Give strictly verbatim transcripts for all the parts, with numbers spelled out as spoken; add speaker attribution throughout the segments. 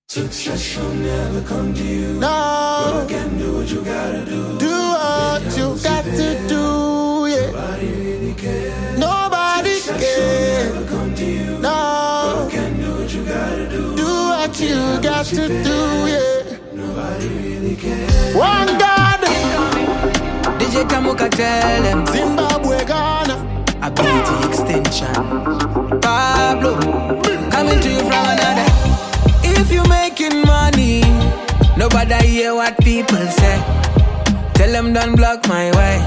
Speaker 1: Success will never come to you.
Speaker 2: No.
Speaker 1: Work and do what you gotta do.
Speaker 2: Do what you got to do, yeah.
Speaker 1: Nobody really cares.
Speaker 2: Nobody
Speaker 1: Success
Speaker 2: cares.
Speaker 1: will never come to you.
Speaker 2: No.
Speaker 1: Work and do what you gotta do.
Speaker 2: Do what you got to do, yeah.
Speaker 1: Nobody really cares.
Speaker 2: One God.
Speaker 3: D J Tamuka tell them
Speaker 2: Zimbabwe, Ghana.
Speaker 3: a B T extension. Pablo, coming to you from another. If you making money, nobody hear what people say. Tell them don't block my way.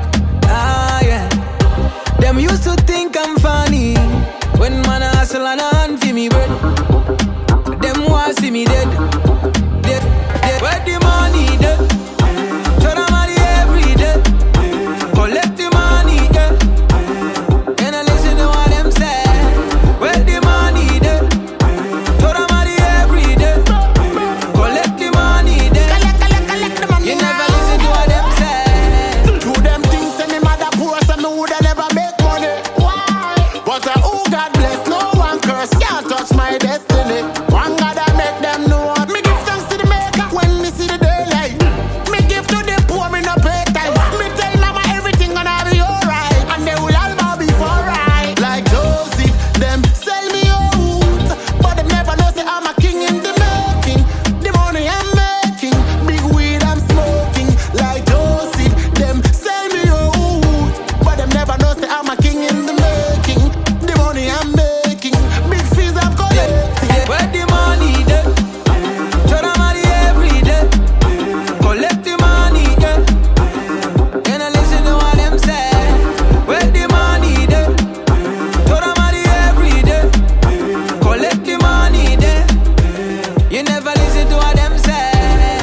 Speaker 3: Ah yeah. Them used to think I'm funny when man a hustle and a hand for me bread. Them want see me dead. Dead, dead. Where the money dead? Show them money every day. Collect the money, yeah. And I listen to what them say. Where the money dead? Show them money every day. Collect the money, yeah.
Speaker 2: Collect, collect, collect the money.
Speaker 3: You never listen to what them say.
Speaker 2: Do them things and me mother poor, so me woulda never make money. Why? But uh, who God bless, no one curse can't touch my destiny. One God I make them know. Me give thanks to the maker when me see the daylight. Me give to the poor, me no pay time. Me tell mama everything gonna be alright, and they will all bow before right. Like Joseph, them sell me out, but them never know say I'm a king in the making. The money I'm making, big weed I'm smoking. Like Joseph, them sell me out, but them never know say I'm a king in the making. The money I'm making, big fees I'm collecting.
Speaker 3: Where the money dey? Show the money every day. Collect the money, yeah. And I listen to what them say. Where the money dey? Show the money every day. Collect the money, there. You never listen to what them say.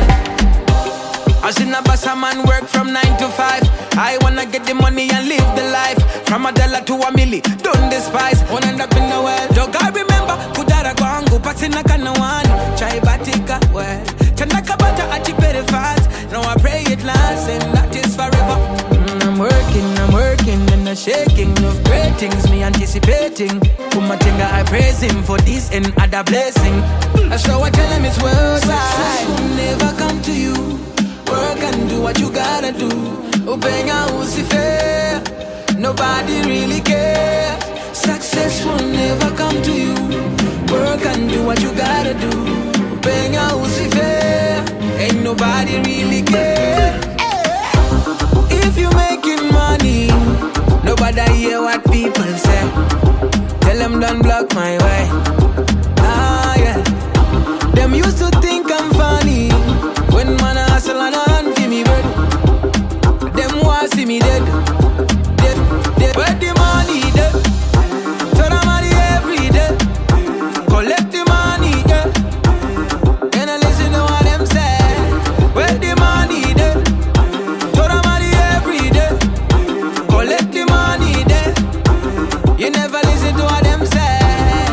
Speaker 3: I seen a boss a man work from nine to five. I wanna get the money and live the life. From a dollar to a milli, don't despise. Wanna end up in the world. Dog, I remember kudara kwangu patina kana one. Chai batika well. Chanaka bata achipere fast. Now I pray it lasts and that is forever. Mm, I'm working, I'm working and the shaking of great things. Me anticipating. Kumatenga, I praise him for this and other blessing. That's how I tell him it's worldwide. Success will never come to you. Work and do what you gotta do. Upenya usife. Nobody really cares. Success will never come to you. Work and do what you gotta do. Upenya usife. Ain't nobody really cares. If you making money, nobody hear what people say. Tell them don't block my way. Ah yeah. Them used to think I'm funny when man a hustle and a hand for me bread. Them want see me dead. Dead, dead. Where the money dead? Show the money every day. Collect the money, yeah. And I listen to what them say. Where the money dead? Show the money every day. Collect the money, there. You never listen to what them say.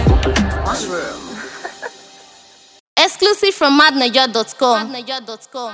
Speaker 4: Exclusive from madnaja dot com.